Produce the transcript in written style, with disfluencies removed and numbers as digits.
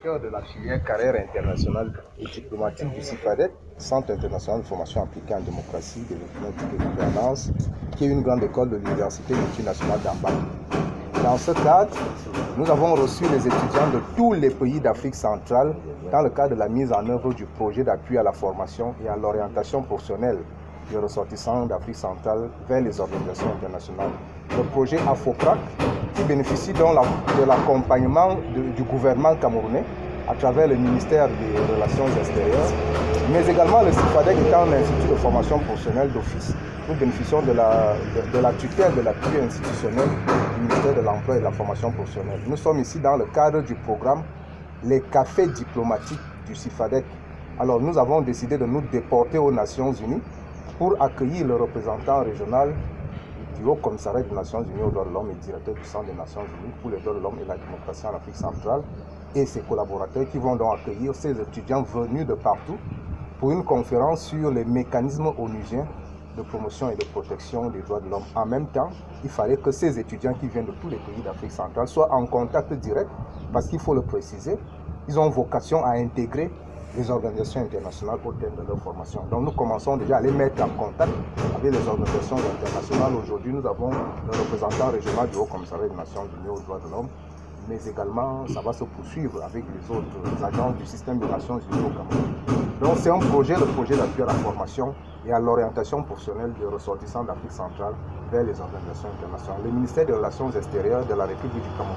directeur de la filière carrière internationale et diplomatique du CIFADEC, Centre international de formation appliquée en démocratie, développement et gouvernance, qui est une grande école de l'Université multinationale d'Amba. Dans ce cadre, nous avons reçu les étudiants de tous les pays d'Afrique centrale dans le cadre de la mise en œuvre du projet d'appui à la formation et à l'orientation professionnelle des ressortissants d'Afrique centrale vers les organisations internationales. Le projet AFOPRAC, qui bénéficie donc de l'accompagnement du gouvernement camerounais à travers le ministère des Relations extérieures, mais également le CIFADEC étant un institut de formation professionnelle d'office. Nous bénéficions de la tutelle de l'appui institutionnel du ministère de l'Emploi et de la formation professionnelle. Nous sommes ici dans le cadre du programme Les cafés diplomatiques du CIFADEC. Alors nous avons décidé de nous déporter aux Nations Unies pour accueillir le représentant régional du Haut Commissariat des Nations Unies aux droits de l'homme et directeur du Centre des Nations Unies pour les droits de l'homme et la démocratie en Afrique centrale et ses collaborateurs qui vont donc accueillir ces étudiants venus de partout pour une conférence sur les mécanismes onusiens de promotion et de protection des droits de l'homme. En même temps, il fallait que ces étudiants qui viennent de tous les pays d'Afrique centrale soient en contact direct, parce qu'il faut le préciser, ils ont vocation à intégrer les organisations internationales au terme de leur formation. Donc nous commençons déjà à les mettre en contact avec les organisations internationales. Aujourd'hui, nous avons le représentant régional du Haut Commissariat des Nations Unies aux droits de l'homme, mais également ça va se poursuivre avec les autres agences du système des Nations Unies au Cameroun. Donc c'est un projet, le projet d'appui à la formation et à l'orientation professionnelle des ressortissants d'Afrique centrale vers les organisations internationales. Le ministère des Relations extérieures de la République du Cameroun